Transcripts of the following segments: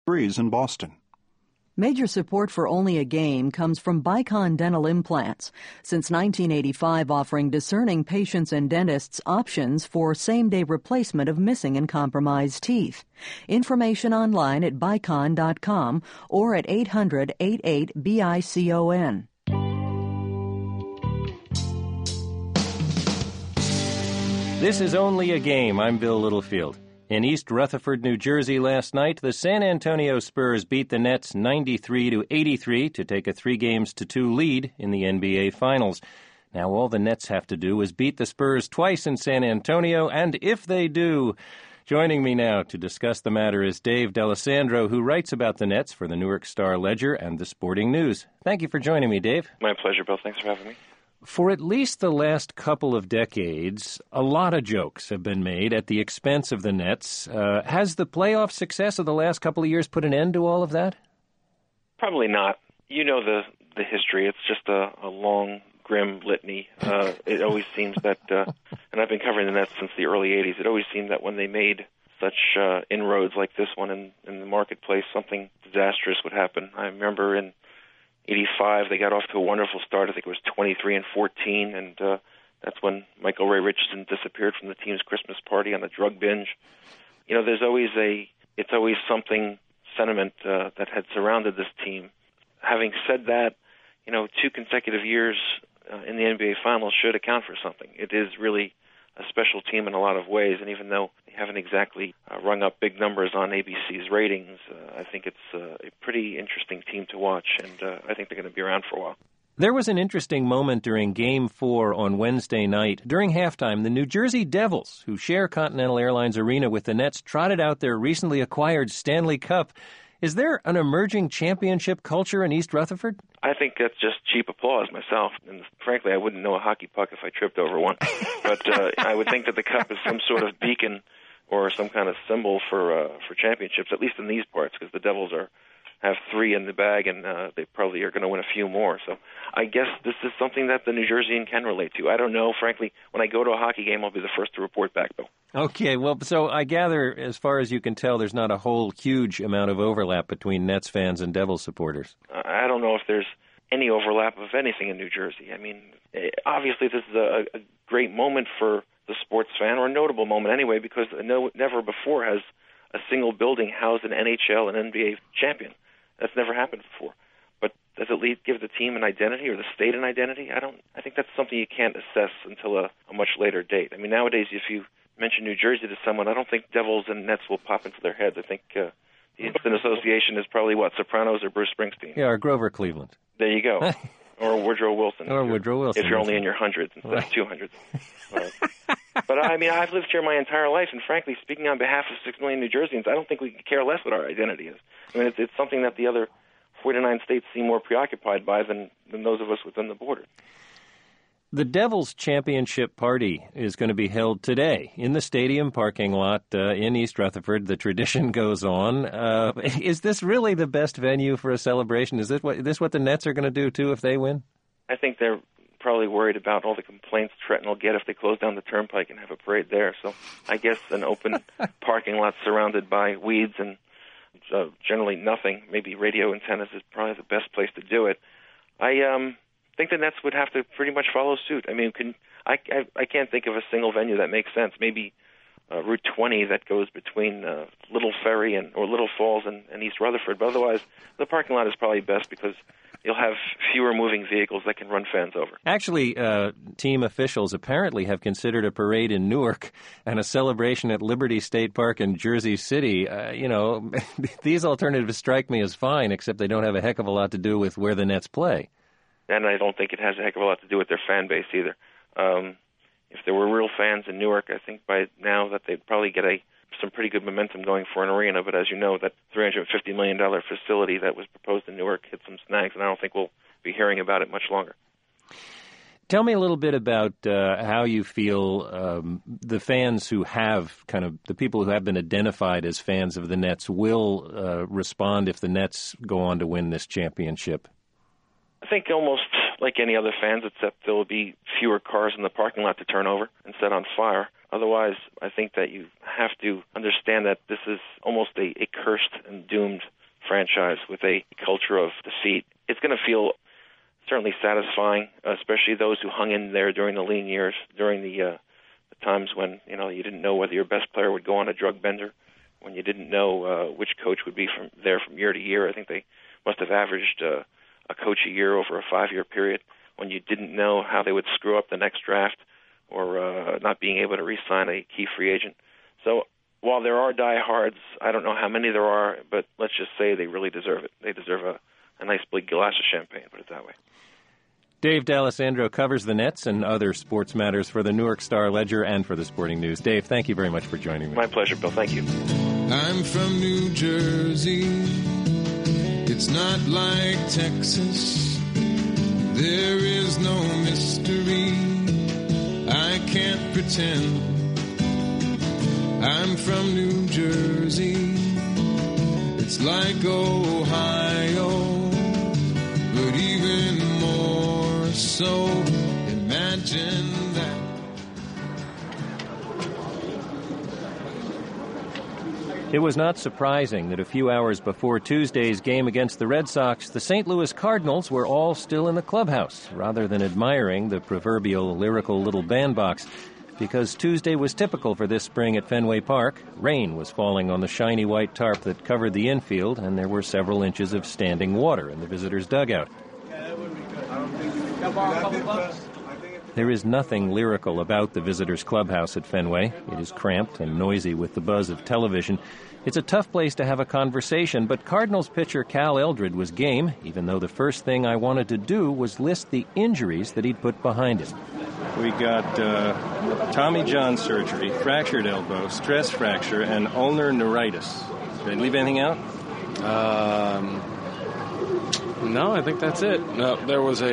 Breeze in Boston. Major support for Only a Game comes from Bicon Dental Implants, since 1985 offering discerning patients and dentists options for same-day replacement of missing and compromised teeth. Information online at bicon.com or at 800-88-BICON. This is Only a Game. I'm Bill Littlefield. In East Rutherford, New Jersey last night, the San Antonio Spurs beat the Nets 93-83 to take a 3-2 lead in the NBA Finals. Now all the Nets have to do is beat the Spurs twice in San Antonio, and if they do... Joining me now to discuss the matter is Dave D'Alessandro, who writes about the Nets for the Newark Star-Ledger and the Sporting News. Thank you for joining me, Dave. My pleasure, Bill. Thanks for having me. For at least the last couple of decades, a lot of jokes have been made at the expense of the Nets. Has the playoff success of the last couple of years put an end to all of that? Probably not. You know the history. It's just a long, grim litany. It always seems that, and I've been covering the Nets since the early 80s, it always seemed that when they made such inroads like this one in the marketplace, something disastrous would happen. I remember in 85, they got off to a wonderful start. I think it was 23-14, and that's when Michael Ray Richardson disappeared from the team's Christmas party on a drug binge. You know, it's always something sentiment that had surrounded this team. Having said that, you know, 2 consecutive years in the NBA Finals should account for something. It is really a special team in a lot of ways, and even though they haven't exactly rung up big numbers on ABC's ratings, I think it's a pretty interesting team to watch, and I think they're going to be around for a while. There was an interesting moment during Game 4 on Wednesday night. During halftime, the New Jersey Devils, who share Continental Airlines Arena with the Nets, trotted out their recently acquired Stanley Cup. Is there an emerging championship culture in East Rutherford? I think that's just cheap applause myself. And frankly, I wouldn't know a hockey puck if I tripped over one. But I would think that the cup is some sort of beacon or some kind of symbol for championships, at least in these parts, because the Devils have 3 in the bag, and they probably are going to win a few more. So I guess this is something that the New Jerseyan can relate to. I don't know, frankly. When I go to a hockey game, I'll be the first to report back, Bill. Okay, well, so I gather, as far as you can tell, there's not a whole huge amount of overlap between Nets fans and Devils supporters. I don't know if there's any overlap of anything in New Jersey. I mean, obviously this is a great moment for the sports fan, or a notable moment anyway, because never before has a single building housed an NHL and NBA champion. That's never happened before. But does it give the team an identity or the state an identity? I think that's something you can't assess until a much later date. I mean, nowadays, if you mention New Jersey to someone, I don't think Devils and Nets will pop into their heads. I think the instant association is probably, Sopranos or Bruce Springsteen. Yeah, or Grover Cleveland. There you go. Or Woodrow Wilson. Or Woodrow Wilson. If you're only in your hundreds instead of 200s. But, I mean, I've lived here my entire life, and frankly, speaking on behalf of 6 million New Jerseyans, I don't think we could care less what our identity is. I mean, it's something that the other 49 states seem more preoccupied by than those of us within the border. The Devils' championship party is going to be held today in the stadium parking lot in East Rutherford. The tradition goes on. Is this really the best venue for a celebration? Is this what the Nets are going to do, too, if they win? I think they're probably worried about all the complaints Trenton will get if they close down the turnpike and have a parade there. So I guess an open parking lot surrounded by weeds and generally nothing, maybe radio antennas, is probably the best place to do it. I think the Nets would have to pretty much follow suit. I mean, I can't think of a single venue that makes sense. Maybe Route 20 that goes between Little Ferry or Little Falls and East Rutherford. But otherwise, the parking lot is probably best because you'll have fewer moving vehicles that can run fans over. Actually, team officials apparently have considered a parade in Newark and a celebration at Liberty State Park in Jersey City. These alternatives strike me as fine, except they don't have a heck of a lot to do with where the Nets play. And I don't think it has a heck of a lot to do with their fan base either. If there were real fans in Newark, I think by now that they'd probably get some pretty good momentum going for an arena. But as you know, that $350 million facility that was proposed in Newark hit some snags, and I don't think we'll be hearing about it much longer. Tell me a little bit about how you feel the fans who have the people who have been identified as fans of the Nets will respond if the Nets go on to win this championship. I think almost like any other fans, except there will be fewer cars in the parking lot to turn over and set on fire. Otherwise, I think that you have to understand that this is almost a cursed and doomed franchise with a culture of defeat. It's going to feel certainly satisfying, especially those who hung in there during the lean years, during the times when you didn't know whether your best player would go on a drug bender, when you didn't know which coach would be there from year to year. I think they must have averaged a coach a year over a 5-year period, when you didn't know how they would screw up the next draft or not being able to re-sign a key free agent. So while there are diehards, I don't know how many there are, but let's just say they really deserve it. They deserve a nice big glass of champagne, put it that way. Dave D'Alessandro covers the Nets and other sports matters for the Newark Star-Ledger and for the Sporting News. Dave, thank you very much for joining me. My pleasure, Bill. Thank you. I'm from New Jersey. It's not like Texas. There is no mystery. I can't pretend. I'm from New Jersey. It's like Ohio, but even more so. Imagine that. It was not surprising that a few hours before Tuesday's game against the Red Sox, the St. Louis Cardinals were all still in the clubhouse, rather than admiring the proverbial lyrical little bandbox. Because Tuesday was typical for this spring at Fenway Park. Rain was falling on the shiny white tarp that covered the infield, and there were several inches of standing water in the visitors' dugout. There is nothing lyrical about the visitors' clubhouse at Fenway. It is cramped and noisy with the buzz of television. It's a tough place to have a conversation, but Cardinals pitcher Cal Eldred was game, even though the first thing I wanted to do was list the injuries that he'd put behind him. We got Tommy John surgery, fractured elbow, stress fracture, and ulnar neuritis. Did I leave anything out? No, I think that's it. No, there was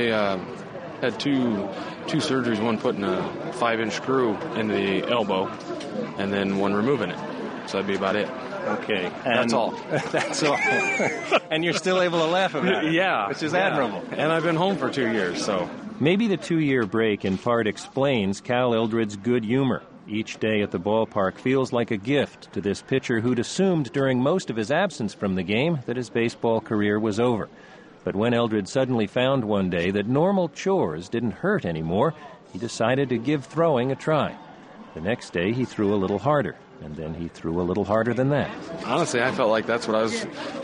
had two surgeries, one putting a 5-inch screw in the elbow and then one removing it. So that'd be about it. Okay. That's all. That's all. And you're still able to laugh about it. Yeah. Which is admirable. And I've been home for 2 years, so. Maybe the 2-year break in part explains Cal Eldred's good humor. Each day at the ballpark feels like a gift to this pitcher who'd assumed during most of his absence from the game that his baseball career was over. But when Eldred suddenly found one day that normal chores didn't hurt anymore, he decided to give throwing a try. The next day he threw a little harder, and then he threw a little harder than that. Honestly, I felt like that's what I was,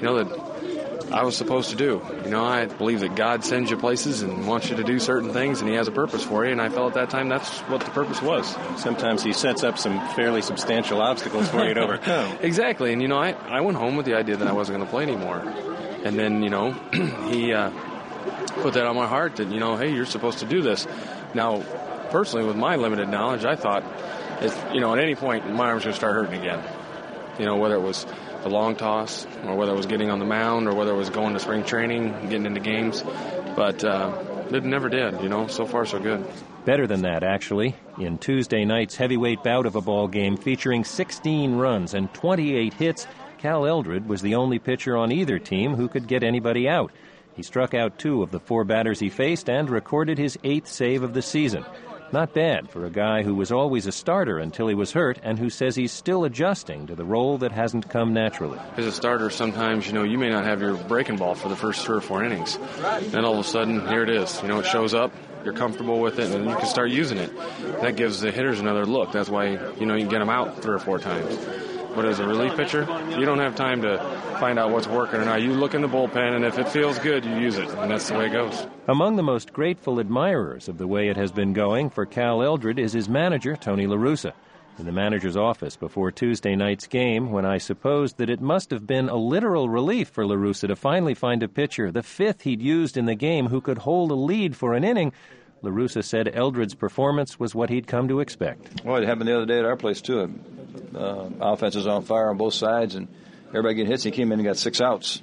that I was supposed to do. I believe that God sends you places and wants you to do certain things, and he has a purpose for you, and I felt at that time that's what the purpose was. Sometimes he sets up some fairly substantial obstacles for you to overcome. Exactly, and I went home with the idea that I wasn't going to play anymore. And then, he put that on my heart that, hey, you're supposed to do this. Now, personally, with my limited knowledge, I thought, at any point, my arms were going to start hurting again. Whether it was the long toss, or whether it was getting on the mound, or whether it was going to spring training, getting into games. But it never did, so far so good. Better than that, actually. In Tuesday night's heavyweight bout of a ball game featuring 16 runs and 28 hits, Cal Eldred was the only pitcher on either team who could get anybody out. He struck out 2 of the 4 batters he faced and recorded his 8th save of the season. Not bad for a guy who was always a starter until he was hurt and who says he's still adjusting to the role that hasn't come naturally. As a starter, sometimes, you may not have your breaking ball for the first 3 or 4 innings. Then all of a sudden, here it is. It shows up, you're comfortable with it, and you can start using it. That gives the hitters another look. That's why, you can get them out 3 or 4 times. But as a relief pitcher, you don't have time to find out what's working or not. You look in the bullpen, and if it feels good, you use it, and that's the way it goes. Among the most grateful admirers of the way it has been going for Cal Eldred is his manager, Tony La Russa. In the manager's office before Tuesday night's game, when I supposed that it must have been a literal relief for La Russa to finally find a pitcher, the 5th he'd used in the game, who could hold a lead for an inning, La Russa said Eldred's performance was what he'd come to expect. Well, it happened the other day at our place, too. Offense is on fire on both sides, and everybody getting hits. He came in and got 6 outs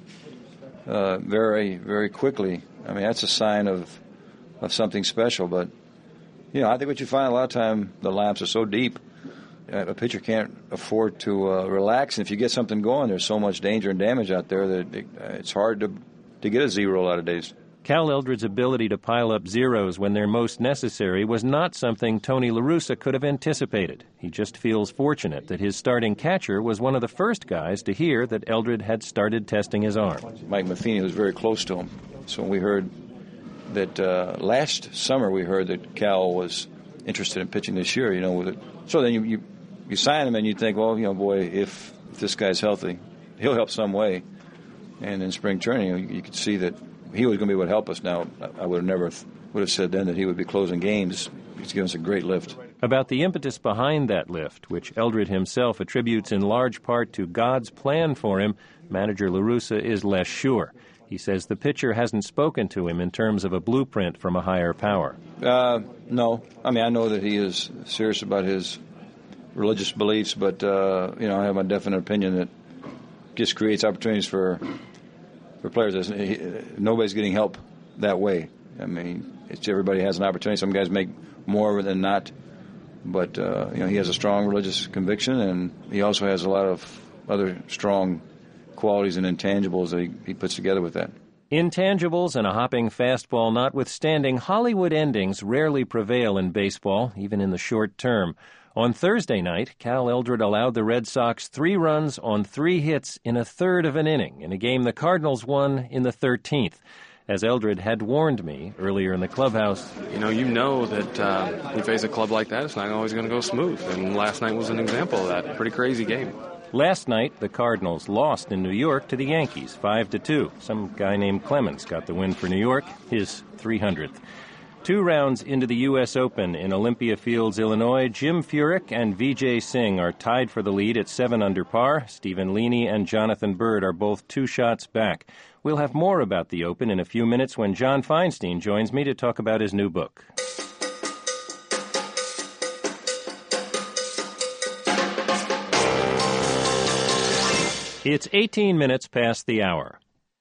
very, very quickly. I mean, that's a sign of something special. But, I think what you find a lot of time, the laps are so deep, a pitcher can't afford to relax. And if you get something going, there's so much danger and damage out there that it's hard to get a zero a lot of days. Cal Eldred's ability to pile up zeros when they're most necessary was not something Tony La Russa could have anticipated. He just feels fortunate that his starting catcher was one of the first guys to hear that Eldred had started testing his arm. Mike Matheny was very close to him. So when we heard that last summer, we heard that Cal was interested in pitching this year, with it. So then you sign him and you think, well, boy, if this guy's healthy, he'll help some way. And in spring training, you could see that he was going to be what help us. Now, I would have never would have said then that he would be closing games. He's given us a great lift. About the impetus behind that lift, which Eldred himself attributes in large part to God's plan for him, manager La Russa is less sure. He says the pitcher hasn't spoken to him in terms of a blueprint from a higher power. No. I know that he is serious about his religious beliefs, but, I have a definite opinion that just creates opportunities for players. Nobody's getting help that way. Everybody has an opportunity. Some guys make more than not, but he has a strong religious conviction, and he also has a lot of other strong qualities and intangibles that he puts together with that. Intangibles and a hopping fastball notwithstanding, Hollywood endings rarely prevail in baseball, even in the short term. On Thursday night, Cal Eldred allowed the Red Sox 3 runs on 3 hits in a third of an inning in a game the Cardinals won in the 13th. As Eldred had warned me earlier in the clubhouse. You know that we face a club like that, it's not always going to go smooth. And last night was an example of that. Pretty crazy game. Last night, the Cardinals lost in New York to the Yankees, 5-2. Some guy named Clemens got the win for New York, his 300th. 2 rounds into the U.S. Open in Olympia Fields, Illinois, Jim Furyk and Vijay Singh are tied for the lead at 7 under par. Stephen Leaney and Jonathan Bird are both 2 shots back. We'll have more about the Open in a few minutes when John Feinstein joins me to talk about his new book. It's 18 minutes past the hour.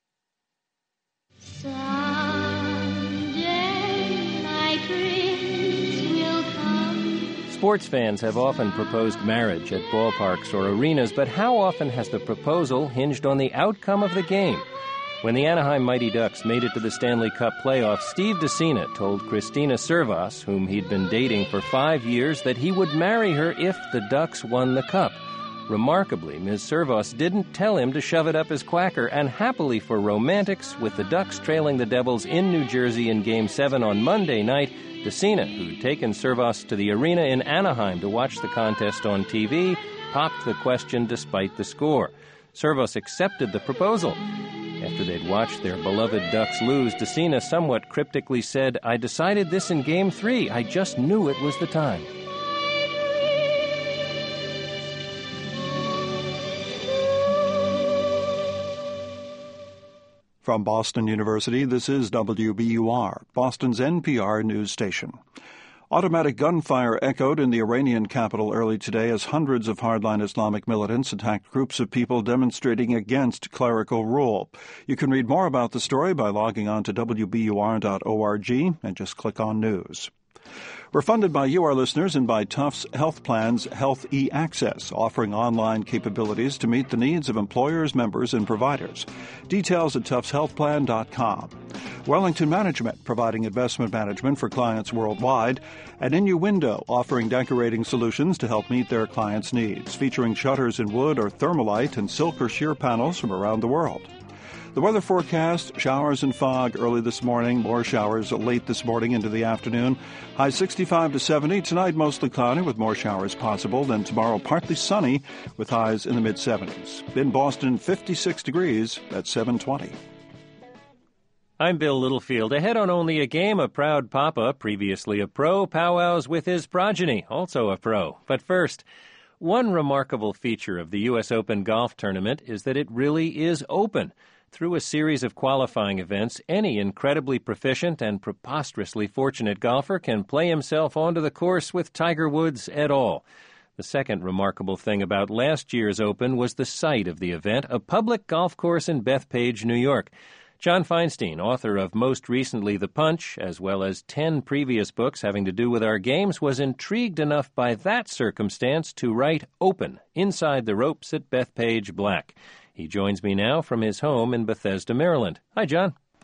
Sports fans have often proposed marriage at ballparks or arenas, but how often has the proposal hinged on the outcome of the game? When the Anaheim Mighty Ducks made it to the Stanley Cup playoffs, Steve DeSena told Christina Servas, whom he'd been dating for 5 years, that he would marry her if the Ducks won the Cup. Remarkably, Ms. Servas didn't tell him to shove it up his quacker, and happily for romantics, with the Ducks trailing the Devils in New Jersey in Game 7 on Monday night, DeSena, who'd taken Servas to the arena in Anaheim to watch the contest on TV, popped the question despite the score. Servas accepted the proposal. After they'd watched their beloved Ducks lose, DeSena somewhat cryptically said, "I decided this in Game 3. I just knew it was the time." From Boston University, this is WBUR, Boston's NPR news station. Automatic gunfire echoed in the Iranian capital early today as hundreds of hardline Islamic militants attacked groups of people demonstrating against clerical rule. You can read more about the story by logging on to WBUR.org and just click on News. We're funded by you, our listeners, and by Tufts Health Plan's Health E-Access, offering online capabilities to meet the needs of employers, members, and providers. Details at tuftshealthplan.com. Wellington Management, providing investment management for clients worldwide. And Innuendo, offering decorating solutions to help meet their clients' needs, featuring shutters in wood or thermalite and silk or sheer panels from around the world. The weather forecast, showers and fog early this morning, more showers late this morning into the afternoon. High 65 to 70. Tonight, mostly cloudy with more showers possible. Then tomorrow, partly sunny with highs in the mid-70s. In Boston, 56 degrees at 7:20. I'm Bill Littlefield. Ahead on Only a Game, a proud papa, previously a pro, powwows with his progeny, also a pro. But first, one remarkable feature of the U.S. Open golf tournament is that it really is open. Through a series of qualifying events, any incredibly proficient and preposterously fortunate golfer can play himself onto the course with Tiger Woods et al. The second remarkable thing about last year's Open was the site of the event, a public golf course in Bethpage, New York. John Feinstein, author of most recently The Punch, as well as 10 previous books having to do with our games, was intrigued enough by that circumstance to write Open, Inside the Ropes at Bethpage Black. He joins me now from his home in Bethesda, Maryland. Hi, John.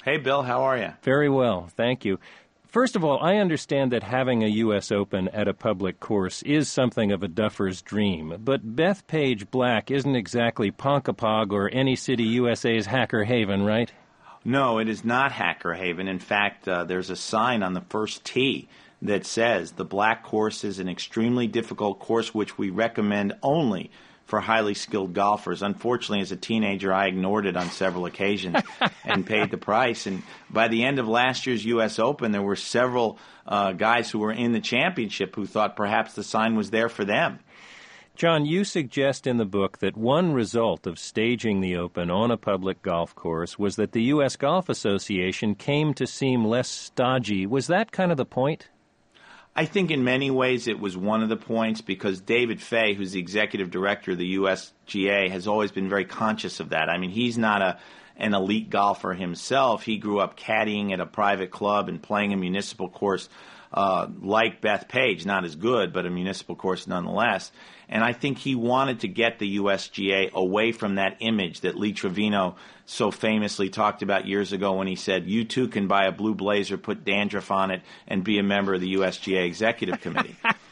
Hey, Bill, how are you? Very well, thank you. First of all, I understand that having a U.S. Open at a public course is something of a duffer's dream, but Bethpage Black isn't exactly Ponkapog or any city USA's Hacker Haven, right? No, it is not Hacker Haven. In fact, there's a sign on the first tee that says the Black course is an extremely difficult course which we recommend only for highly skilled golfers. Unfortunately, as a teenager, I ignored it on several occasions and paid the price. And by the end of last year's U.S. Open, there were several guys who were in the championship who thought perhaps the sign was there for them. John, you suggest in the book that one result of staging the Open on a public golf course was that the U.S. Golf Association came to seem less stodgy. Was that kind of the point? I think in many ways it was one of the points because David Fay, who's the executive director of the USGA, has always been very conscious of that. I mean, he's not an elite golfer himself. He grew up caddying at a private club and playing a municipal course like Bethpage, not as good, but a municipal course nonetheless. And I think he wanted to get the USGA away from that image that Lee Trevino so famously talked about years ago when he said, you too can buy a blue blazer, put dandruff on it, and be a member of the USGA Executive Committee.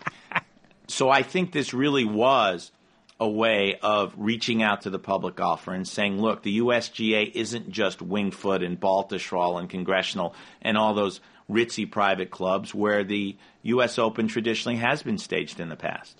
So I think this really was a way of reaching out to the public golfer and saying, look, the USGA isn't just Winged Foot and Baltusrol and Congressional and all those ritzy private clubs where the U.S. Open traditionally has been staged in the past.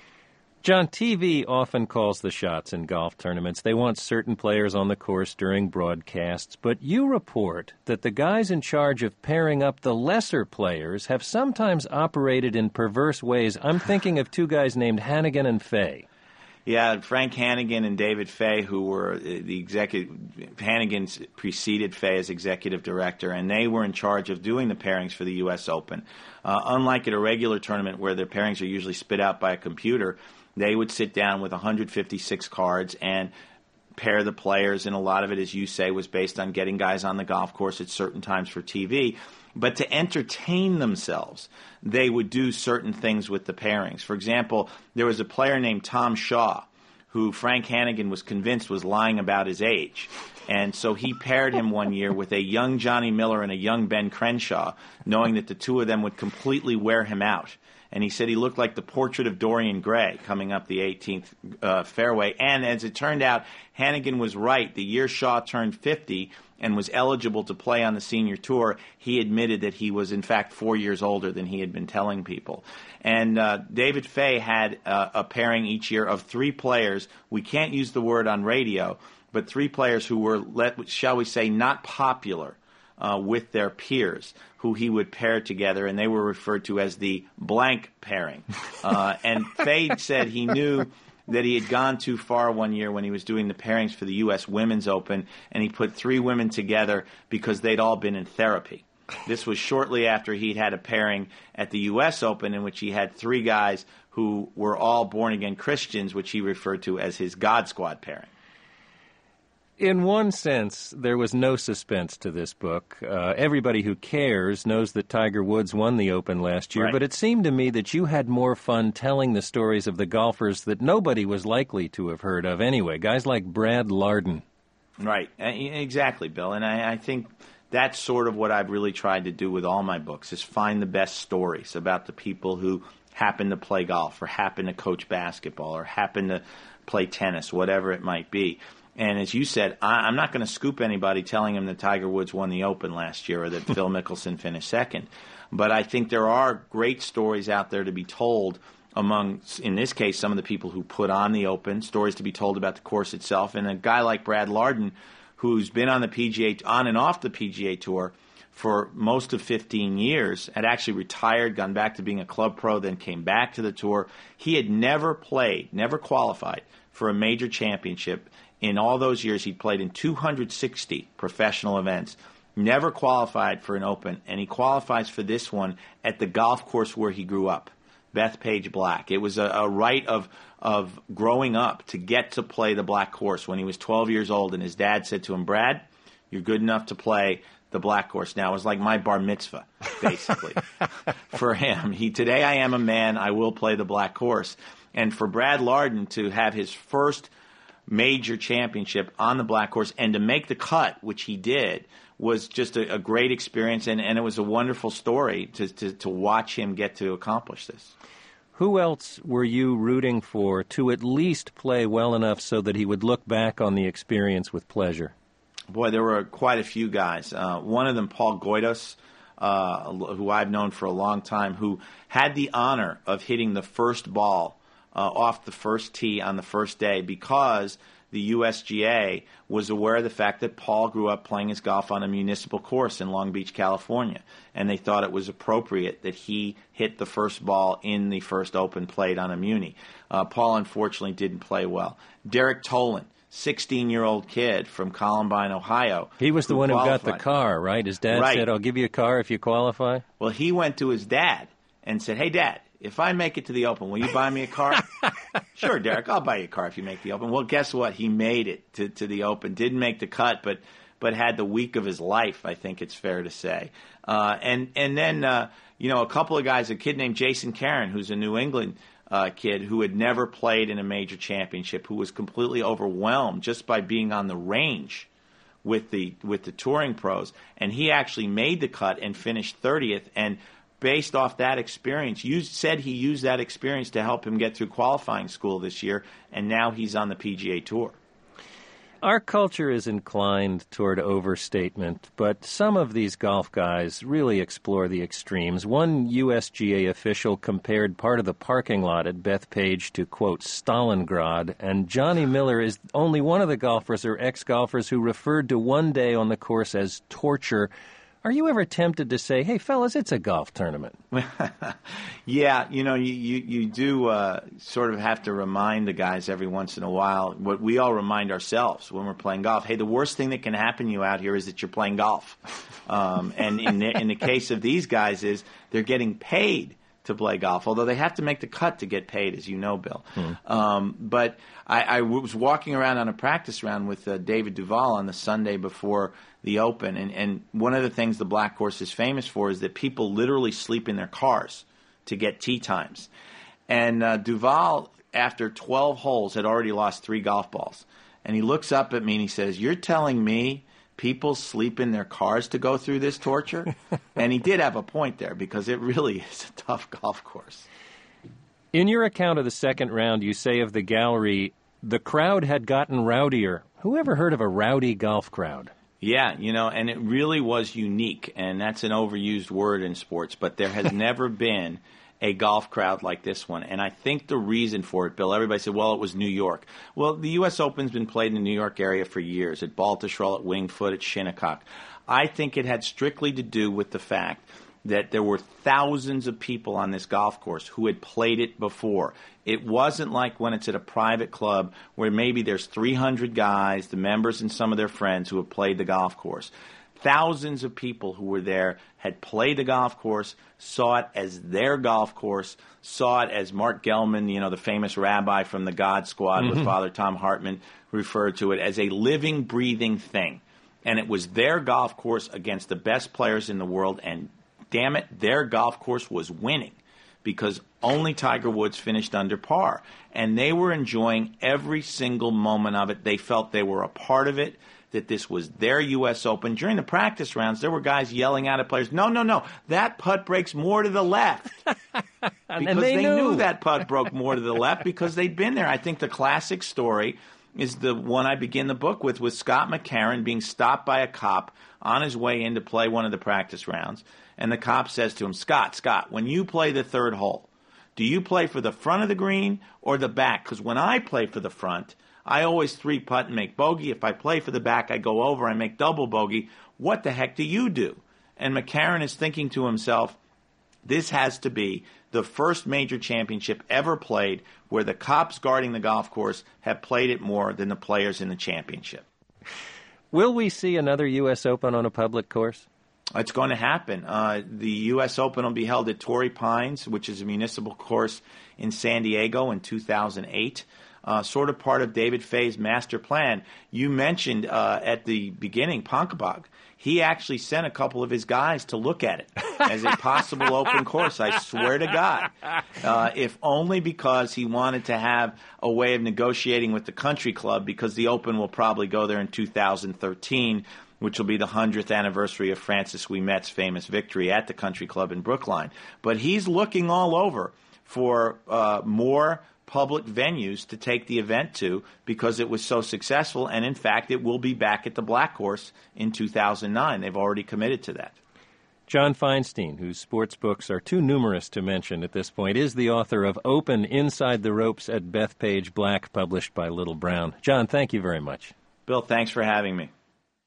John, TV often calls the shots in golf tournaments. They want certain players on the course during broadcasts, but you report that the guys in charge of pairing up the lesser players have sometimes operated in perverse ways. I'm thinking of two guys named Hannigan and Fay. Yeah, Frank Hannigan and David Fay, who were the executive. Hannigan preceded Fay as executive director, and they were in charge of doing the pairings for the U.S. Open. Unlike at a regular tournament where the pairings are usually spit out by a computer, they would sit down with 156 cards and pair the players, and a lot of it, as you say, was based on getting guys on the golf course at certain times for TV. But to entertain themselves, they would do certain things with the pairings. For example, there was a player named Tom Shaw who Frank Hannigan was convinced was lying about his age. And so he paired him one year with a young Johnny Miller and a young Ben Crenshaw, knowing that the two of them would completely wear him out. And he said he looked like the portrait of Dorian Gray coming up the 18th fairway. And as it turned out, Hannigan was right. The year Shaw turned 50 and was eligible to play on the senior tour, he admitted that he was, in fact, 4 years older than he had been telling people. And David Fay had a pairing each year of three players. We can't use the word on radio, but three players who were, shall we say, not popular with their peers, who he would pair together, and they were referred to as the blank pairing. And Fay said he knew that he had gone too far one year when he was doing the pairings for the U.S. Women's Open, and he put three women together because they'd all been in therapy. This was shortly after he'd had a pairing at the U.S. Open in which he had three guys who were all born-again Christians, which he referred to as his God Squad pairing. In one sense, there was no suspense to this book. Everybody who cares knows that Tiger Woods won the Open last year, right. But it seemed to me that you had more fun telling the stories of the golfers that nobody was likely to have heard of anyway, guys like Brad Lardon. Right, exactly, Bill. And I think that's sort of what I've really tried to do with all my books, is find the best stories about the people who happen to play golf or happen to coach basketball or happen to play tennis, whatever it might be. And as you said, I'm not going to scoop anybody telling him that Tiger Woods won the Open last year or that Phil Mickelson finished second. But I think there are great stories out there to be told among, in this case, some of the people who put on the Open, stories to be told about the course itself. And a guy like Brad Lardon, who's been on the PGA, on and off the PGA Tour for most of 15 years, had actually retired, gone back to being a club pro, then came back to the tour. He had never played, never qualified for a major championship. In all those years, he'd played in 260 professional events, never qualified for an Open, and he qualifies for this one at the golf course where he grew up, Bethpage Black. It was a rite of growing up to get to play the Black course when he was 12 years old, and his dad said to him, Brad, you're good enough to play the Black course. Now, it was like my bar mitzvah, basically, for him. Today I am a man, I will play the Black course. And for Brad Lardon to have his first major championship on the Black course and to make the cut, which he did, was just a great experience, and it was a wonderful story to watch him get to accomplish this. Who else were you rooting for to at least play well enough so that he would look back on the experience with pleasure? Boy, there were quite a few guys. One of them, Paul Goydos, who I've known for a long time, who had the honor of hitting the first ball off the first tee on the first day because the USGA was aware of the fact that Paul grew up playing his golf on a municipal course in Long Beach, California, and they thought it was appropriate that he hit the first ball in the first Open played on a Muni. Paul, unfortunately, didn't play well. Derek Tolan, 16-year-old kid from Columbine, Ohio. He was the one who got the car, right? His dad said, I'll give you a car if you qualify? Well, he went to his dad and said, hey, Dad, if I make it to the Open, will you buy me a car? Sure, Derek, I'll buy you a car if you make the Open. Well, guess what? He made it to the Open. Didn't make the cut, but had the week of his life, I think it's fair to say. And then, a couple of guys, a kid named Jason Caron, who's a New England kid who had never played in a major championship, who was completely overwhelmed just by being on the range with the touring pros. And he actually made the cut and finished 30th, and based off that experience, said he used that experience to help him get through qualifying school this year, and now he's on the PGA Tour. Our culture is inclined toward overstatement, but some of these golf guys really explore the extremes. One USGA official compared part of the parking lot at Bethpage to, quote, Stalingrad, and Johnny Miller is only one of the golfers or ex-golfers who referred to one day on the course as torture. Are you ever tempted to say, hey, fellas, it's a golf tournament? Yeah, you do sort of have to remind the guys every once in a while what we all remind ourselves when we're playing golf. Hey, the worst thing that can happen to you out here is that you're playing golf. And in the case of these guys is they're getting paid to play golf, although they have to make the cut to get paid, as you know, Bill. But I was walking around on a practice round with David Duval on the Sunday before the Open, and one of the things the Black Course is famous for is that people literally sleep in their cars to get tee times. And Duval, after 12 holes, had already lost 3 golf balls. And he looks up at me and he says, you're telling me people sleep in their cars to go through this torture? And he did have a point there, because it really is a tough golf course. In your account of the second round, you say of the gallery, the crowd had gotten rowdier. Who ever heard of a rowdy golf crowd? Yeah, and it really was unique, and that's an overused word in sports, but there has never been a golf crowd like this one. And I think the reason for it, Bill, everybody said, well, it was New York. Well, the U.S. Open's been played in the New York area for years, at Baltusrol, at Winged Foot, at Shinnecock. I think it had strictly to do with the fact that there were thousands of people on this golf course who had played it before. It wasn't like when it's at a private club where maybe there's 300 guys, the members and some of their friends who have played the golf course. Thousands of people who were there had played the golf course, saw it as their golf course, saw it as Mark Gellman, the famous rabbi from the God Squad with Father Tom Hartman, referred to it as a living, breathing thing. And it was their golf course against the best players in the world, and damn it, their golf course was winning, because only Tiger Woods finished under par. And they were enjoying every single moment of it. They felt they were a part of it, that this was their U.S. Open. During the practice rounds, there were guys yelling out at players, no, that putt breaks more to the left. Because they knew that putt broke more to the left because they'd been there. I think the classic story is the one I begin the book with Scott McCarron being stopped by a cop on his way in to play one of the practice rounds. And the cop says to him, Scott, when you play the third hole, do you play for the front of the green or the back? Because when I play for the front, I always 3-putt and make bogey. If I play for the back, I go over, I make double bogey. What the heck do you do? And McCarron is thinking to himself, this has to be the first major championship ever played where the cops guarding the golf course have played it more than the players in the championship. Will we see another U.S. Open on a public course? It's going to happen. The U.S. Open will be held at Torrey Pines, which is a municipal course in San Diego, in 2008. Sort of part of David Fay's master plan. You mentioned at the beginning Ponkabog. He actually sent a couple of his guys to look at it as a possible open course, I swear to God. If only because he wanted to have a way of negotiating with the country club, because the Open will probably go there in 2013 which will be the 100th anniversary of Francis Ouimet's famous victory at the Country Club in Brookline. But he's looking all over for more public venues to take the event to because it was so successful, and in fact it will be back at the Black Horse in 2009. They've already committed to that. John Feinstein, whose sports books are too numerous to mention at this point, is the author of Open Inside the Ropes at Bethpage Black, published by Little Brown. John, thank you very much. Bill, thanks for having me.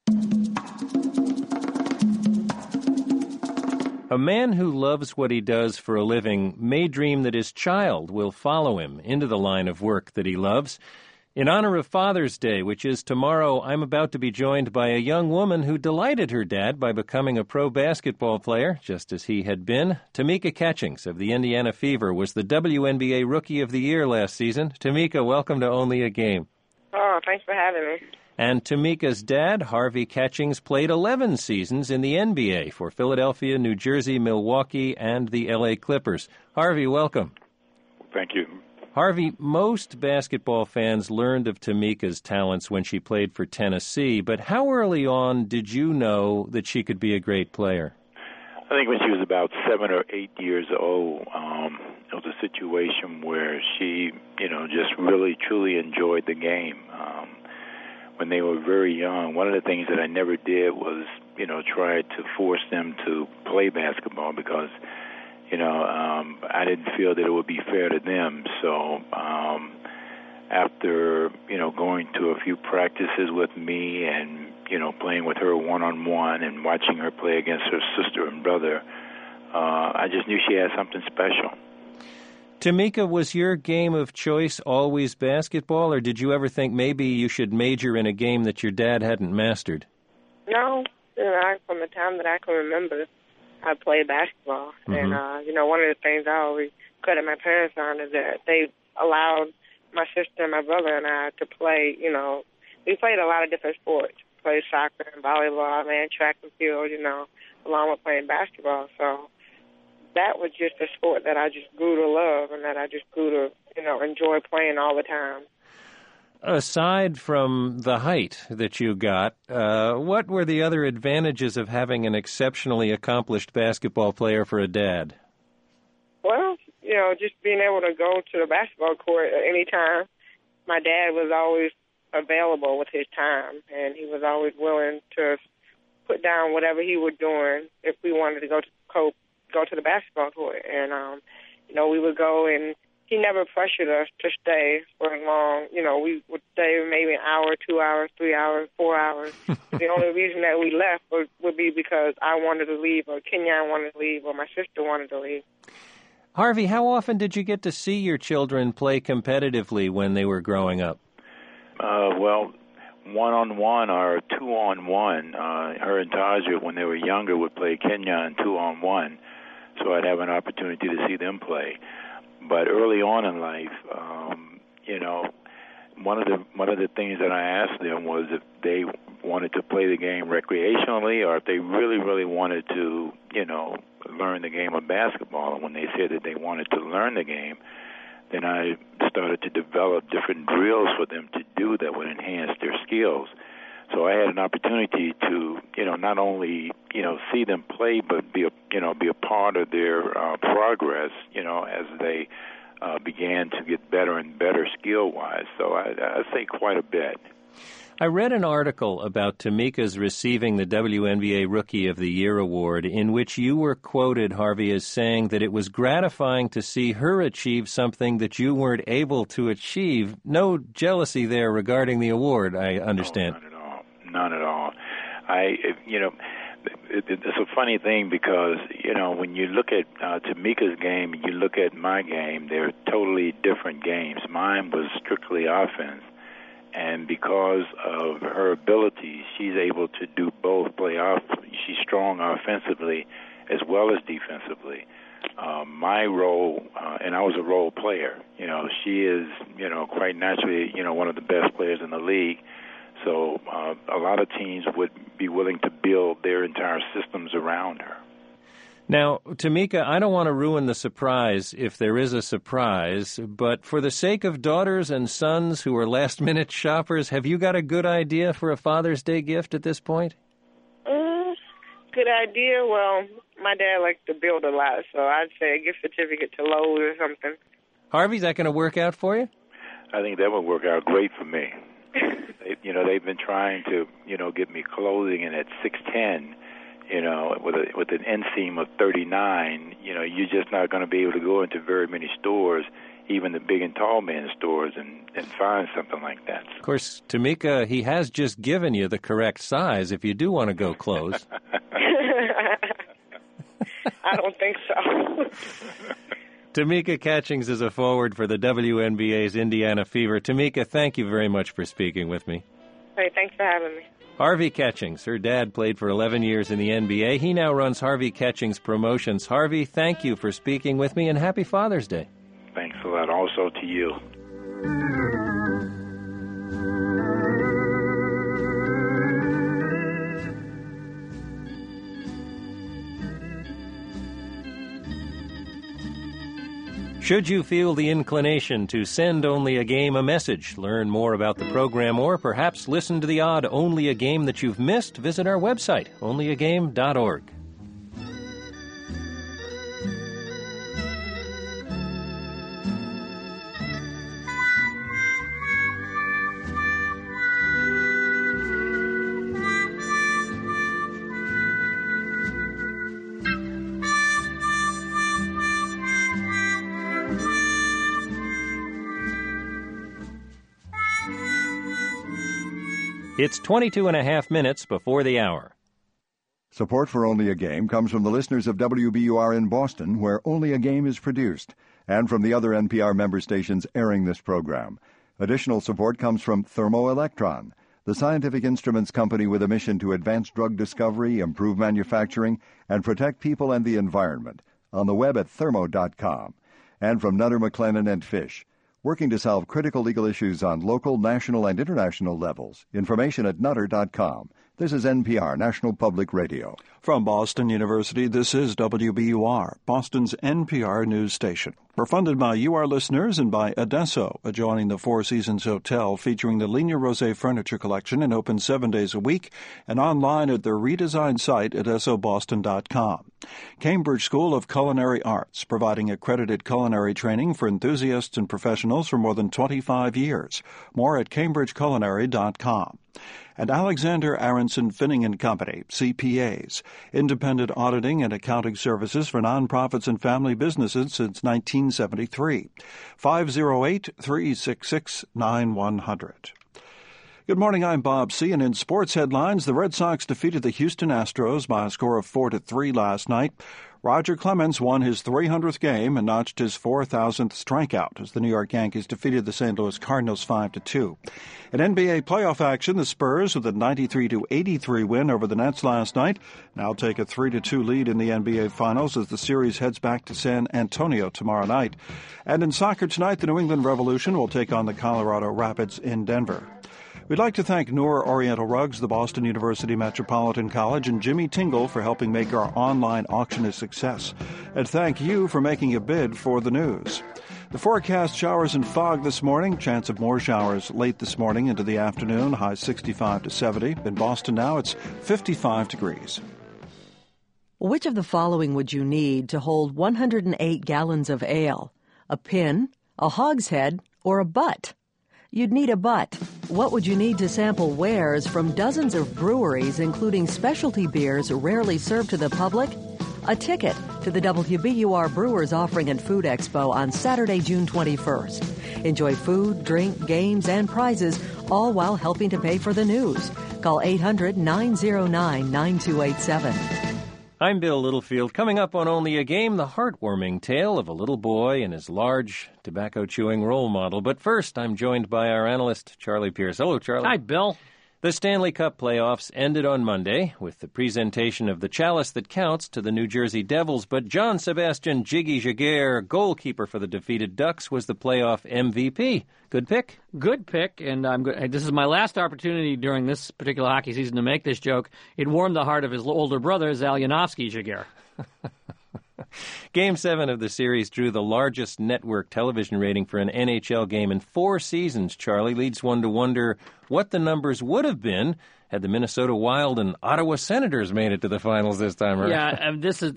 A man who loves what he does for a living may dream that his child will follow him into the line of work that he loves. In honor of Father's Day, which is tomorrow, I'm about to be joined by a young woman who delighted her dad by becoming a pro basketball player, just as he had been. Tamika Catchings of the Indiana Fever was the WNBA Rookie of the Year last season. Tamika, welcome to Only a Game. Oh, thanks for having me. And Tamika's dad, Harvey Catchings, played 11 seasons in the NBA for Philadelphia, New Jersey, Milwaukee, and the L.A. Clippers. Harvey, welcome. Thank you. Harvey, most basketball fans learned of Tamika's talents when she played for Tennessee, but how early on did you know that she could be a great player? I think when she was about 7 or 8 years old, it was a situation where she, just really, truly enjoyed the game. When they were very young, one of the things that I never did was, try to force them to play basketball because, I didn't feel that it would be fair to them. So after, going to a few practices with me and, playing with her one-on-one and watching her play against her sister and brother, I just knew she had something special. Tamika, was your game of choice always basketball, or did you ever think maybe you should major in a game that your dad hadn't mastered? No, from the time that I can remember, I played basketball. Mm-hmm. And, one of the things I always credit my parents on is that they allowed my sister and my brother and I to play, we played a lot of different sports. Played soccer and volleyball, ran track and field, along with playing basketball. So that was just a sport that I just grew to love and that I just grew to, enjoy playing all the time. Aside from the height that you got, what were the other advantages of having an exceptionally accomplished basketball player for a dad? Well, just being able to go to the basketball court at any time. My dad was always available with his time, and he was always willing to put down whatever he was doing if we wanted to go to the basketball court. And, we would go, and he never pressured us to stay for long. We would stay maybe an hour, 2 hours, 3 hours, 4 hours. The only reason that we left would be because I wanted to leave, or Kenyon wanted to leave, or my sister wanted to leave. Harvey, how often did you get to see your children play competitively when they were growing up? Well, one-on-one or two-on-one. Her and Taja, when they were younger, would play Kenyon two-on-one, so I'd have an opportunity to see them play. But early on in life, one of the things that I asked them was if they wanted to play the game recreationally or if they really, really wanted to, learn the game of basketball. And when they said that they wanted to learn the game, then I started to develop different drills for them to do that would enhance their skills. So I had an opportunity to, not only, see them play, but be a part of their progress, as they began to get better and better skill-wise. So I say quite a bit. I read an article about Tamika's receiving the WNBA Rookie of the Year award in which you were quoted, Harvey, as saying that it was gratifying to see her achieve something that you weren't able to achieve. No jealousy there regarding the award, I understand. No, not at all. It's a funny thing because, when you look at Tamika's game and you look at my game, they're totally different games. Mine was strictly offense. And because of her ability, she's able to do both, she's strong offensively as well as defensively. My role, and I was a role player, she is, quite naturally, one of the best players in the league. So a lot of teams would be willing to build their entire systems around her. Now, Tamika, I don't want to ruin the surprise if there is a surprise, but for the sake of daughters and sons who are last-minute shoppers, have you got a good idea for a Father's Day gift at this point? good idea. Well, my dad likes to build a lot, so I'd say a gift certificate to Lowe's or something. Harvey, is that going to work out for you? I think that would work out great for me. They've been trying to, get me clothing in at 6'10", with an inseam of 39. You're just not going to be able to go into very many stores, even the big and tall men's stores, and find something like that. Of course, Tamika, he has just given you the correct size if you do want to go clothes. I don't think so. Tamika Catchings is a forward for the WNBA's Indiana Fever. Tamika, thank you very much for speaking with me. Hey, thanks for having me. Harvey Catchings, her dad played for 11 years in the NBA. He now runs Harvey Catchings Promotions. Harvey, thank you for speaking with me, and happy Father's Day. Thanks a lot also to you. Should you feel the inclination to send Only a Game a message, learn more about the program, or perhaps listen to the odd Only a Game that you've missed, visit our website, onlyagame.org. It's 22 and a half minutes before the hour. Support for Only a Game comes from the listeners of WBUR in Boston, where Only a Game is produced, and from the other NPR member stations airing this program. Additional support comes from Thermoelectron, the scientific instruments company with a mission to advance drug discovery, improve manufacturing, and protect people and the environment, on the web at thermo.com, and from Nutter, McLennan, and Fish, working to solve critical legal issues on local, national, and international levels. Information at nutter.com. This is NPR, National Public Radio. From Boston University, this is WBUR, Boston's NPR news station. We're funded by you, our listeners, and by Adesso, adjoining the Four Seasons Hotel, featuring the Ligne Rosé furniture collection and open 7 days a week, and online at their redesigned site, adessoboston.com. Cambridge School of Culinary Arts, providing accredited culinary training for enthusiasts and professionals for more than 25 years. More at cambridgeculinary.com. And Alexander Aronson Finning & Company, CPAs, independent auditing and accounting services for nonprofits and family businesses since 1973. 508-366-9100. Good morning, I'm Bob C., and in sports headlines, the Red Sox defeated the Houston Astros by a score of 4-3 last night. Roger Clemens won his 300th game and notched his 4,000th strikeout as the New York Yankees defeated the St. Louis Cardinals 5-2. In NBA playoff action, the Spurs, with a 93-83 win over the Nets last night, now take a 3-2 lead in the NBA Finals as the series heads back to San Antonio tomorrow night. And in soccer tonight, the New England Revolution will take on the Colorado Rapids in Denver. We'd like to thank Noor Oriental Rugs, the Boston University Metropolitan College, and Jimmy Tingle for helping make our online auction a success. And thank you for making a bid for the news. The forecast: showers and fog this morning. Chance of more showers late this morning into the afternoon. High 65 to 70. In Boston now, it's 55 degrees. Which of the following would you need to hold 108 gallons of ale? A pin, a hogshead, or a butt? You'd need a butt. What would you need to sample wares from dozens of breweries, including specialty beers rarely served to the public? A ticket to the WBUR Brewers Offering and Food Expo on Saturday, June 21st. Enjoy food, drink, games, and prizes, all while helping to pay for the news. Call 800-909-9287. I'm Bill Littlefield. Coming up on Only a Game, the heartwarming tale of a little boy and his large tobacco-chewing role model. But first, I'm joined by our analyst, Charlie Pierce. Hello, Charlie. Hi, Bill. The Stanley Cup playoffs ended on Monday with the presentation of the chalice that counts to the New Jersey Devils, but Jean-Sébastien Jiggy Giguère, goalkeeper for the defeated Ducks, was the playoff MVP. Good pick? Good pick, and this is my last opportunity during this particular hockey season to make this joke. It warmed the heart of his older brother, Zalyanovsky Giguère. Game 7 of the series drew the largest network television rating for an NHL game in 4 seasons, Charlie. Leads one to wonder what the numbers would have been had the Minnesota Wild and Ottawa Senators made it to the finals this time around. Yeah,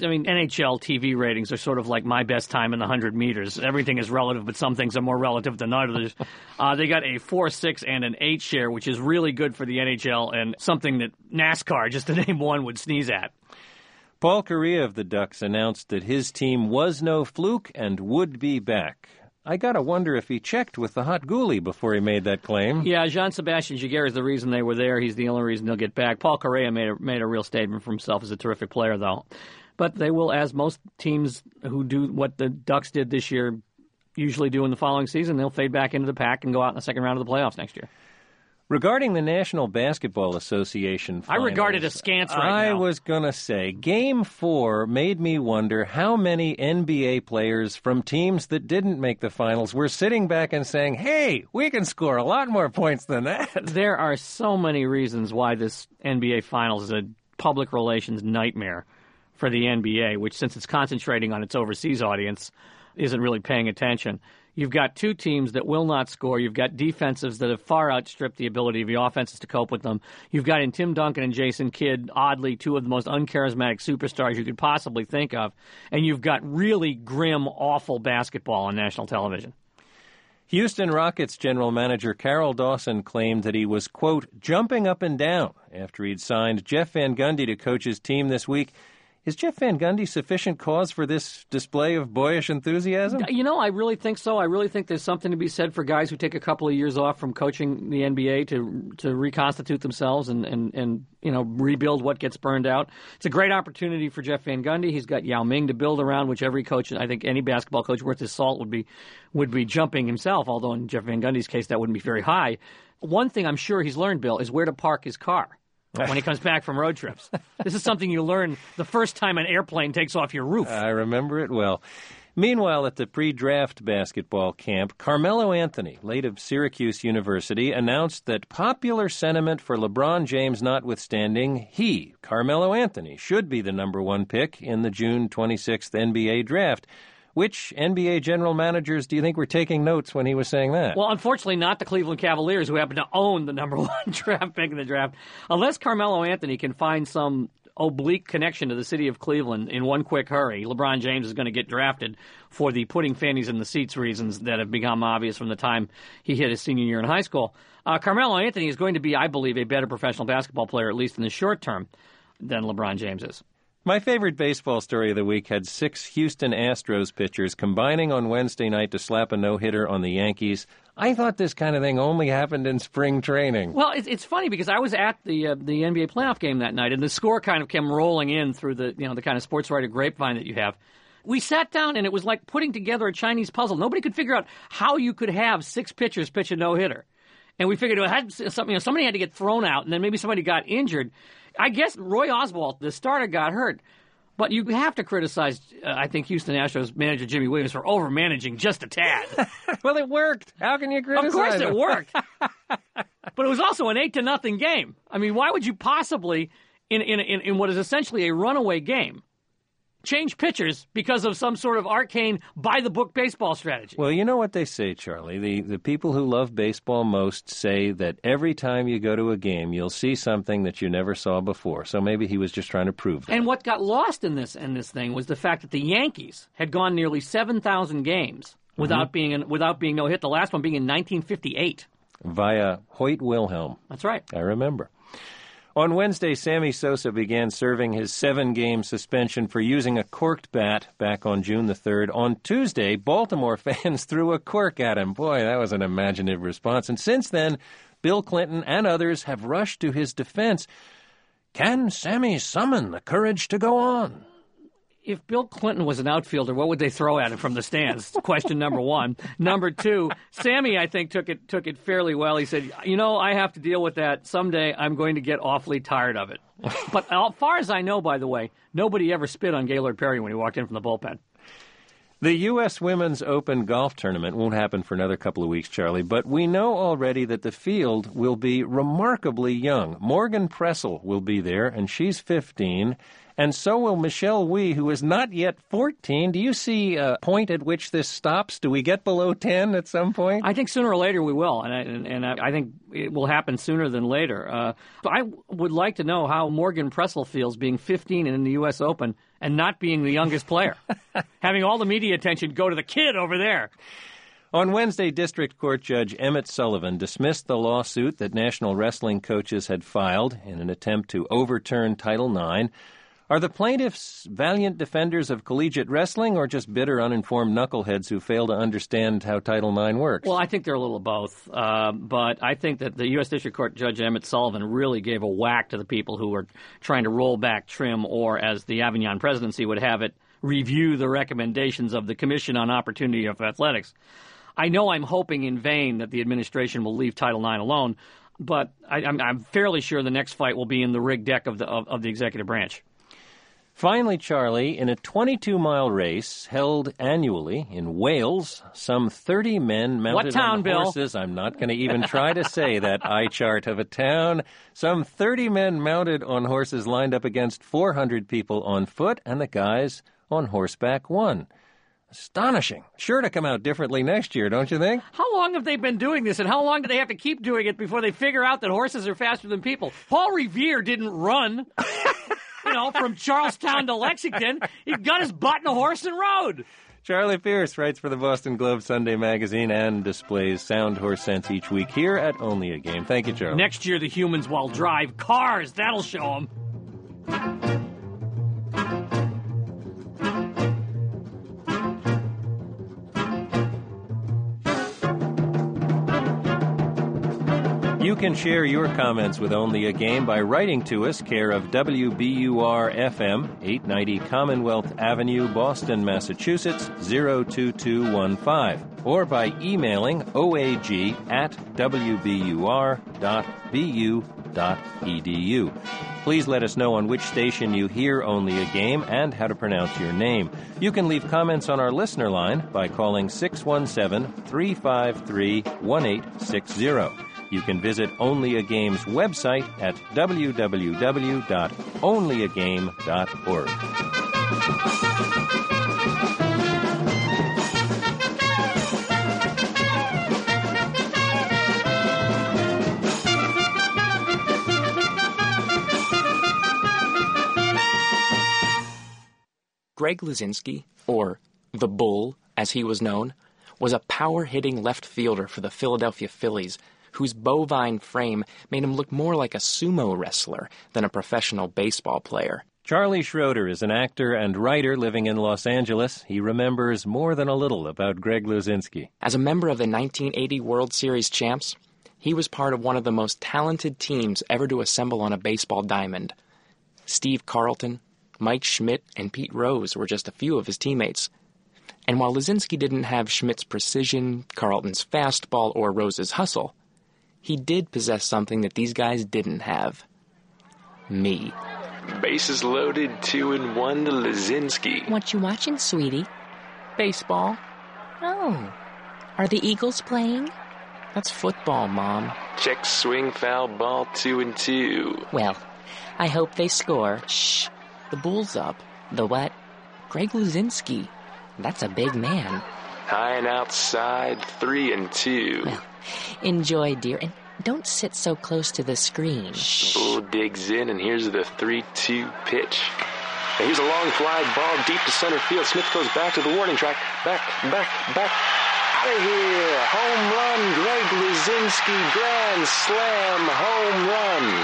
NHL TV ratings are sort of like my best time in the 100 meters. Everything is relative, but some things are more relative than others. They got a 4.6 and an 8 share, which is really good for the NHL and something that NASCAR, just to name one, would sneeze at. Paul Kariya of the Ducks announced that his team was no fluke and would be back. I gotta wonder if he checked with the hot ghoulie before he made that claim. Yeah, Jean-Sébastien Giguère is the reason they were there. He's the only reason they'll get back. Paul Kariya made a real statement for himself as a terrific player, though. But they will, as most teams who do what the Ducks did this year usually do in the following season, they'll fade back into the pack and go out in the second round of the playoffs next year. Regarding the National Basketball Association finals, I regard it askance right now. I was going to say, Game 4 made me wonder how many NBA players from teams that didn't make the finals were sitting back and saying, hey, we can score a lot more points than that. There are so many reasons why this NBA finals is a public relations nightmare for the NBA, which, since it's concentrating on its overseas audience, isn't really paying attention. You've got 2 teams that will not score. You've got defenses that have far outstripped the ability of the offenses to cope with them. You've got in Tim Duncan and Jason Kidd, oddly, 2 of the most uncharismatic superstars you could possibly think of. And you've got really grim, awful basketball on national television. Houston Rockets general manager Carroll Dawson claimed that he was, quote, jumping up and down after he'd signed Jeff Van Gundy to coach his team this week. Is Jeff Van Gundy sufficient cause for this display of boyish enthusiasm? You know, I really think so. I really think there's something to be said for guys who take a couple of years off from coaching the NBA to reconstitute themselves and rebuild what gets burned out. It's a great opportunity for Jeff Van Gundy. He's got Yao Ming to build around, which every coach, I think any basketball coach worth his salt would be jumping himself, although in Jeff Van Gundy's case that wouldn't be very high. One thing I'm sure he's learned, Bill, is where to park his car when he comes back from road trips. This is something you learn the first time an airplane takes off your roof. I remember it well. Meanwhile, at the pre-draft basketball camp, Carmelo Anthony, late of Syracuse University, announced that popular sentiment for LeBron James notwithstanding, he, Carmelo Anthony, should be the number 1 pick in the June 26th NBA draft. Which NBA general managers do you think were taking notes when he was saying that? Well, unfortunately, not the Cleveland Cavaliers, who happen to own the number 1 draft pick in the draft. Unless Carmelo Anthony can find some oblique connection to the city of Cleveland in one quick hurry, LeBron James is going to get drafted for the putting fannies in the seats reasons that have become obvious from the time he hit his senior year in high school. Carmelo Anthony is going to be, I believe, a better professional basketball player, at least in the short term, than LeBron James is. My favorite baseball story of the week had 6 Houston Astros pitchers combining on Wednesday night to slap a no-hitter on the Yankees. I thought this kind of thing only happened in spring training. Well, it's funny because I was at the NBA playoff game that night, and the score kind of came rolling in through the kind of sports writer grapevine that you have. We sat down, and it was like putting together a Chinese puzzle. Nobody could figure out how you could have 6 pitchers pitch a no-hitter. And we figured somebody had to get thrown out, and then maybe somebody got injured. I guess Roy Oswalt, the starter, got hurt. But you have to criticize, I think, Houston Astros manager Jimmy Williams for over-managing just a tad. Well, it worked. How can you criticize Of course him? It worked. But it was also an 8-0 game. I mean, why would you possibly, in what is essentially a runaway game, change pitchers because of some sort of arcane, by-the-book baseball strategy? Well, you know what they say, Charlie. The people who love baseball most say that every time you go to a game, you'll see something that you never saw before. So maybe he was just trying to prove that. And what got lost in this thing was the fact that the Yankees had gone nearly 7,000 games without being no-hit, the last one being in 1958. Via Hoyt Wilhelm. That's right. I remember. On Wednesday, Sammy Sosa began serving his 7-game suspension for using a corked bat back on June the 3rd. On Tuesday, Baltimore fans threw a cork at him. Boy, that was an imaginative response. And since then, Bill Clinton and others have rushed to his defense. Can Sammy summon the courage to go on? If Bill Clinton was an outfielder, what would they throw at him from the stands? Question number 1. Number 2, Sammy, I think, took it fairly well. He said, I have to deal with that. Someday I'm going to get awfully tired of it. But as far as I know, by the way, nobody ever spit on Gaylord Perry when he walked in from the bullpen. The U.S. Women's Open golf tournament won't happen for another couple of weeks, Charlie, but we know already that the field will be remarkably young. Morgan Pressel will be there, and she's 15, And so will Michelle Wie, who is not yet 14. Do you see a point at which this stops? Do we get below 10 at some point? I think sooner or later we will, and I think it will happen sooner than later. I would like to know how Morgan Pressel feels being 15 and in the U.S. Open and not being the youngest player. Having all the media attention go to the kid over there. On Wednesday, District Court Judge Emmett Sullivan dismissed the lawsuit that National Wrestling coaches had filed in an attempt to overturn Title IX. Are the plaintiffs valiant defenders of collegiate wrestling or just bitter, uninformed knuckleheads who fail to understand how Title IX works? Well, I think they're a little of both. But I think that the U.S. District Court Judge Emmett Sullivan really gave a whack to the people who were trying to roll back, trim, or, as the Avignon presidency would have it, review the recommendations of the Commission on Opportunity of Athletics. I know I'm hoping in vain that the administration will leave Title IX alone, but I'm fairly sure the next fight will be in the rigged deck of the executive branch. Finally, Charlie, in a 22-mile race held annually in Wales, some 30 men mounted on horses. I'm not going to even try to say that eye chart of a town. Some 30 men mounted on horses lined up against 400 people on foot, and the guys on horseback won. Astonishing. Sure to come out differently next year, don't you think? How long have they been doing this, and how long do they have to keep doing it before they figure out that horses are faster than people? Paul Revere didn't run. From Charlestown to Lexington, he got his butt in a horse and rode. Charlie Pierce writes for the Boston Globe Sunday magazine and displays sound horse sense each week here at Only a Game. Thank you, Charlie. Next year, the humans will drive cars. That'll show them. You can share your comments with Only a Game by writing to us, care of WBUR-FM, 890 Commonwealth Avenue, Boston, Massachusetts, 02215, or by emailing oag@wbur.bu.edu. Please let us know on which station you hear Only a Game and how to pronounce your name. You can leave comments on our listener line by calling 617-353-1860. You can visit Only a Game's website at www.onlyagame.org. Greg Luzinski, or the Bull, as he was known, was a power-hitting left fielder for the Philadelphia Phillies, whose bovine frame made him look more like a sumo wrestler than a professional baseball player. Charlie Schroeder is an actor and writer living in Los Angeles. He remembers more than a little about Greg Luzinski. As a member of the 1980 World Series champs, he was part of one of the most talented teams ever to assemble on a baseball diamond. Steve Carlton, Mike Schmidt, and Pete Rose were just a few of his teammates. And while Luzinski didn't have Schmidt's precision, Carlton's fastball, or Rose's hustle, he did possess something that these guys didn't have. Me. Bases loaded, 2-1 to Luzinski. What you watching, sweetie? Baseball. Oh. Are the Eagles playing? That's football, Mom. Check swing, foul ball, 2-2. Well, I hope they score. Shh. The Bull's up. The what? Greg Luzinski. That's a big man. High and outside, 3-2. Well, enjoy, dear, and don't sit so close to the screen. The Bull digs in, and here's the 3-2 pitch. And here's a long fly ball deep to center field. Smith goes back to the warning track. Back. Out of here. Home run, Greg Luzinski. Grand slam, home run.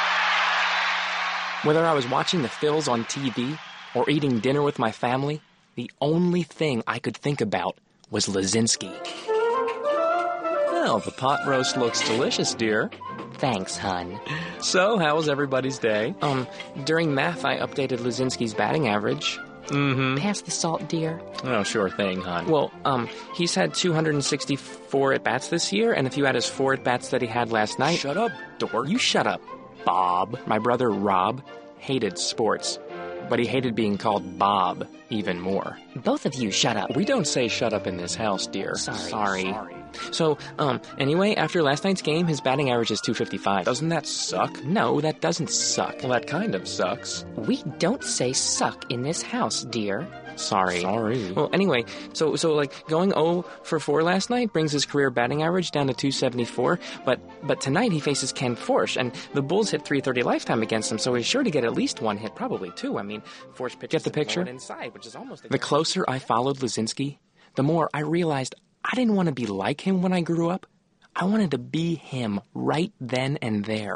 Whether I was watching the Phils on TV or eating dinner with my family, the only thing I could think about was Luzinski. Well, the pot roast looks delicious, dear. Thanks, hon. So, how was everybody's day? During math, I updated Luzinski's batting average. Pass the salt, dear. Oh, sure thing, hon. Well, he's had 264 at-bats this year, and if you add his 4 at-bats that he had last night... Shut up, dork. You shut up, Bob. My brother, Rob, hated sports, but he hated being called Bob even more. Both of you shut up. We don't say shut up in this house, dear. Sorry. So, anyway, after last night's game, his batting average is .255. Doesn't that suck? No, that doesn't suck. Well, that kind of sucks. We don't say suck in this house, dear. Sorry. Well, anyway, so going 0 for 4 last night brings his career batting average down to .274, but tonight he faces Ken Forsch, and the Bulls hit .330 lifetime against him, so he's sure to get at least one hit, probably two. I mean, Forsch pitches Get the picture? inside, which is almost The closer I followed Lazinski, the more I realized I didn't want to be like him when I grew up. I wanted to be him right then and there.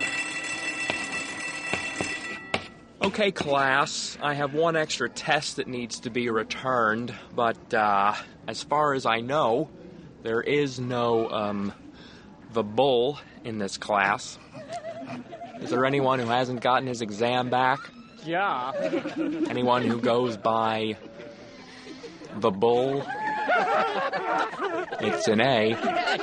Okay, class, I have one extra test that needs to be returned, but, as far as I know, there is no, the Bull in this class. Is there anyone who hasn't gotten his exam back? Yeah. Anyone who goes by the Bull? It's an A.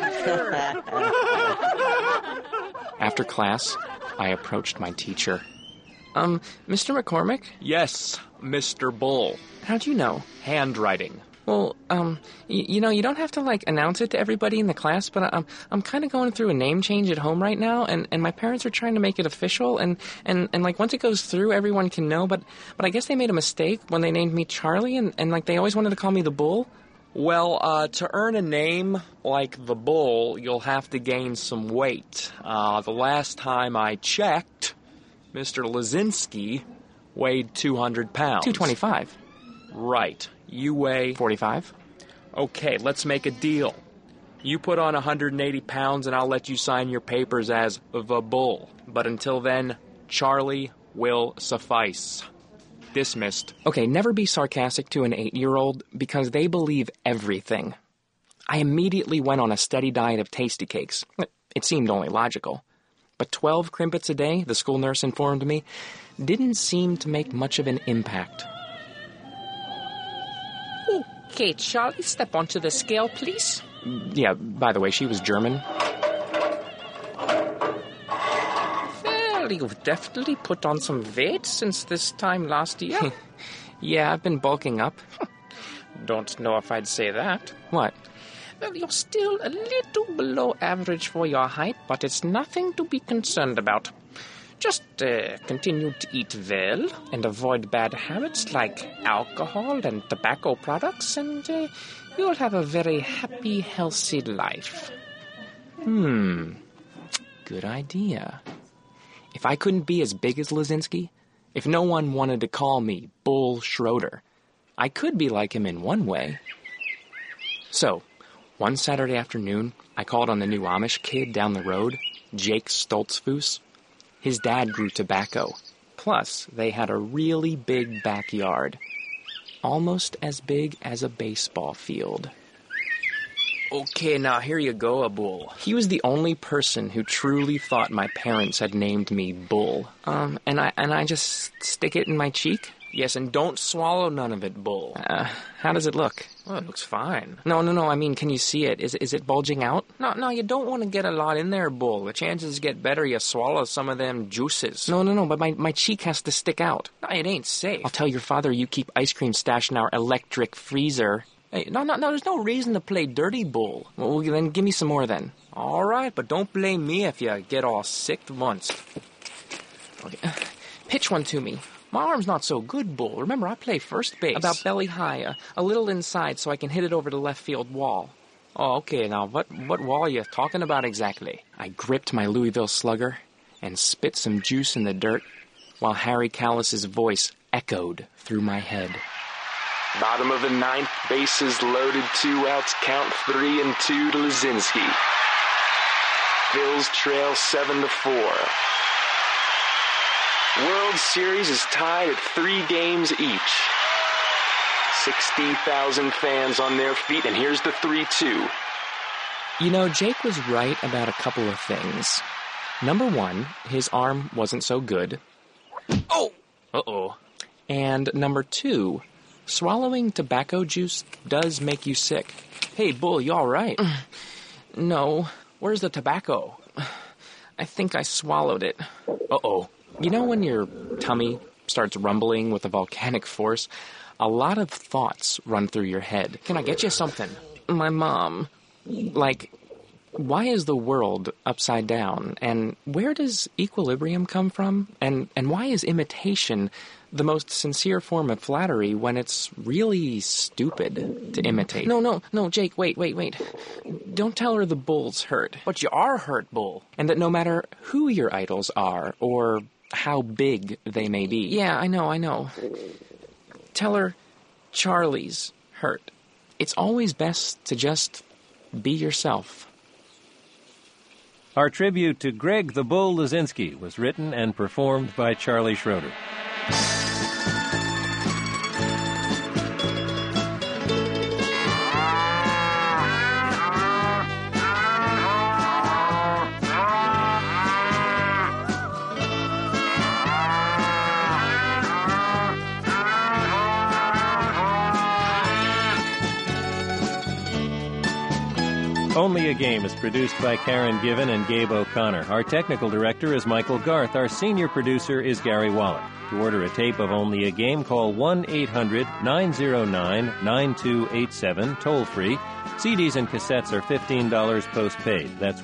After class, I approached my teacher. Mr. McCormick? Yes, Mr. Bull. How'd you know? Handwriting. Well, you know, you don't have to, announce it to everybody in the class, but I'm kind of going through a name change at home right now, and my parents are trying to make it official, and once it goes through, everyone can know, but I guess they made a mistake when they named me Charlie, and they always wanted to call me the Bull. Well, to earn a name like the Bull, you'll have to gain some weight. The last time I checked, Mr. Lazinski weighed 200 pounds. 225. Right. You weigh... 45. Okay, let's make a deal. You put on 180 pounds and I'll let you sign your papers as the Bull. But until then, Charlie will suffice. Dismissed. Okay, never be sarcastic to an 8-year-old because they believe everything. I immediately went on a steady diet of tasty cakes. It seemed only logical. But 12 Krimpets a day, the school nurse informed me, didn't seem to make much of an impact. Okay, Charlie, step onto the scale, please. Yeah, by the way, she was German. Well, you've definitely put on some weight since this time last year. Yeah, I've been bulking up. Don't know if I'd say that. What? Well, you're still a little below average for your height, but it's nothing to be concerned about. Just continue to eat well and avoid bad habits like alcohol and tobacco products, and you'll have a very happy, healthy life. Good idea. If I couldn't be as big as Lazinski, if no one wanted to call me Bull Schroeder, I could be like him in one way. So, one Saturday afternoon, I called on the new Amish kid down the road, Jake Stoltzfus. His dad grew tobacco. Plus, they had a really big backyard. Almost as big as a baseball field. Okay, now here you go, a Bull. He was the only person who truly thought my parents had named me Bull. And I just stick it in my cheek? Yes, and don't swallow none of it, Bull. How does it look? Well, it looks fine. No, I mean, can you see it? Is it bulging out? No, you don't want to get a lot in there, Bull. The chances get better you swallow some of them juices. No, but my cheek has to stick out. No, it ain't safe. I'll tell your father you keep ice cream stashed in our electric freezer. Hey, no, there's no reason to play dirty, Bull. Well, then give me some more then. All right, but don't blame me if you get all sick once. Okay. Pitch one to me. My arm's not so good, Bull. Remember, I play first base. About belly high, a little inside so I can hit it over the left field wall. Oh, okay. Now, what wall are you talking about exactly? I gripped my Louisville Slugger and spit some juice in the dirt while Harry Callis's voice echoed through my head. Bottom of the ninth, bases loaded, 2 outs, count 3-2 to Lazinski. Phils trail 7-4. World Series is tied at 3 games each. 60,000 fans on their feet, and here's the 3-2. You know, Jake was right about a couple of things. Number one, his arm wasn't so good. Oh! Uh-oh. And number two, swallowing tobacco juice does make you sick. Hey, Bull, you all right? No. Where's the tobacco? I think I swallowed it. Uh-oh. You know when your tummy starts rumbling with a volcanic force? A lot of thoughts run through your head. Can I get you something? My mom. Like, Why is the world upside down? And where does equilibrium come from? And why is imitation the most sincere form of flattery when it's really stupid to imitate? No, Jake, wait. Don't tell her the bull's hurt. But you are hurt, Bull. And that no matter who your idols are or how big they may be. Yeah, I know. Tell her Charlie's hurt. It's always best to just be yourself. Our tribute to Greg the Bull Luzinski was written and performed by Charlie Schroeder. Only a Game is produced by Karen Given and Gabe O'Connor. Our technical director is Michael Garth. Our senior producer is Gary Wallach. To order a tape of Only a Game, call 1-800-909-9287, toll-free. CDs and cassettes are $15 postpaid. That's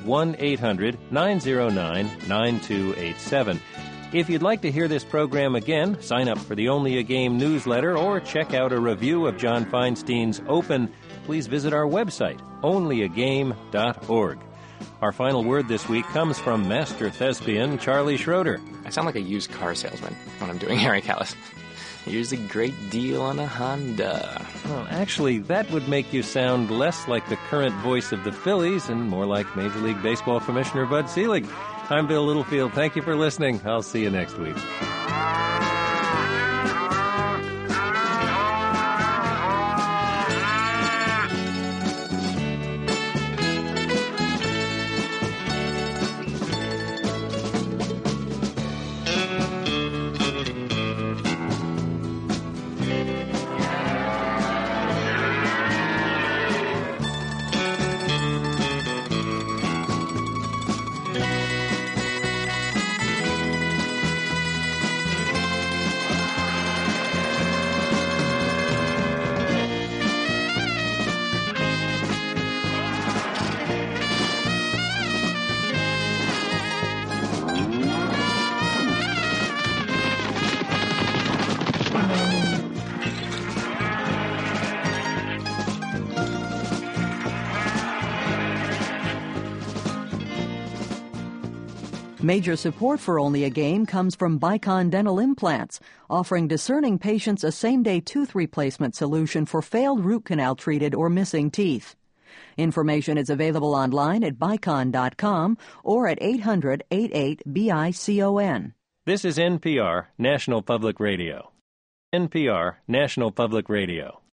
1-800-909-9287. If you'd like to hear this program again, sign up for the Only a Game newsletter or check out a review of John Feinstein's Open. Please visit our website, onlyagame.org. Our final word this week comes from master thespian Charlie Schroeder. I sound like a used car salesman when I'm doing Harry Callis. Here's a great deal on a Honda. Well, actually, that would make you sound less like the current voice of the Phillies and more like Major League Baseball Commissioner Bud Selig. I'm Bill Littlefield. Thank you for listening. I'll see you next week. Major support for Only a Game comes from Bicon Dental Implants, offering discerning patients a same-day tooth replacement solution for failed root canal treated or missing teeth. Information is available online at bicon.com or at 800-88-BICON. This is NPR, National Public Radio. NPR, National Public Radio.